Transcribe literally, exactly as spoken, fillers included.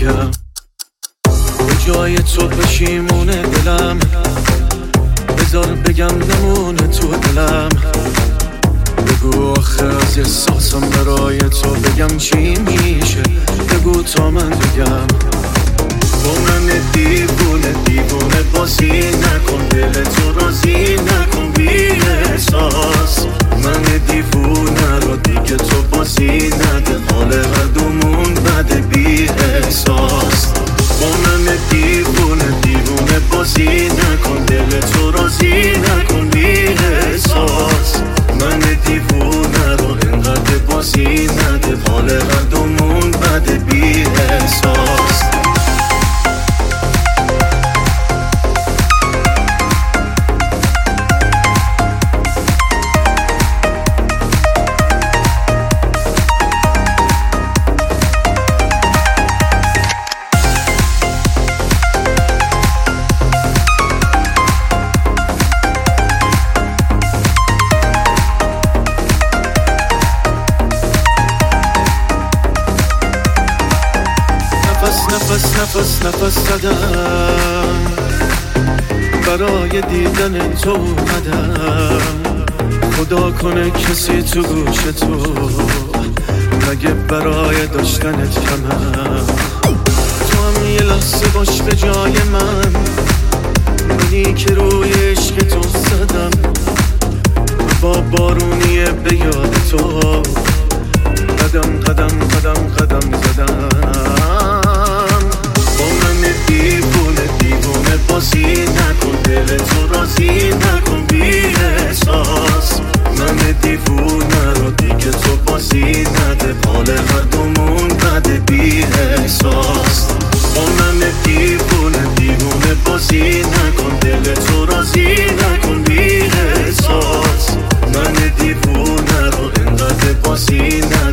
بگم، به جای تو پشیمونه دلم، بذار بگم نمونه تو دلم. بگو آخه از احساسم برای تو بگم چی میشه، بگو تا من بگم. با من دیوونه دیوونه بازی نکن، دل تو راضی نکن بی احساس. من دیوونه رو دیگه تو بازی نده، حال هر دومون بده بی احساس. با من دیوونه دیوونه بازی نکن، دل تو راضی نکن بی احساس. من دیوونه رو انقدر بازی نده، حال هر دومون بده بی احساس. نفس نفس نفس زدم، برای دیدن تو اومدم. خدا کنه کسی تو گوش تو نگه برای داشتنت کمم. تو هم یه لحظه باش به جای من، منی که روی عشق تو زدم. با بارونیه به یاد تو قدم قدم قدم قدم زدم. با من دیوونه دیوونه بازی نکن، دل تو راضی نکن بی احساس. من دیوونه رو دیگه تو بازی نده، حال هر دومون بده بی احساس. با من دیوونه دیوونه بازی نکن، دل تو راضی نکن بی احساس. من دیوونه رو انقدر بازی نده،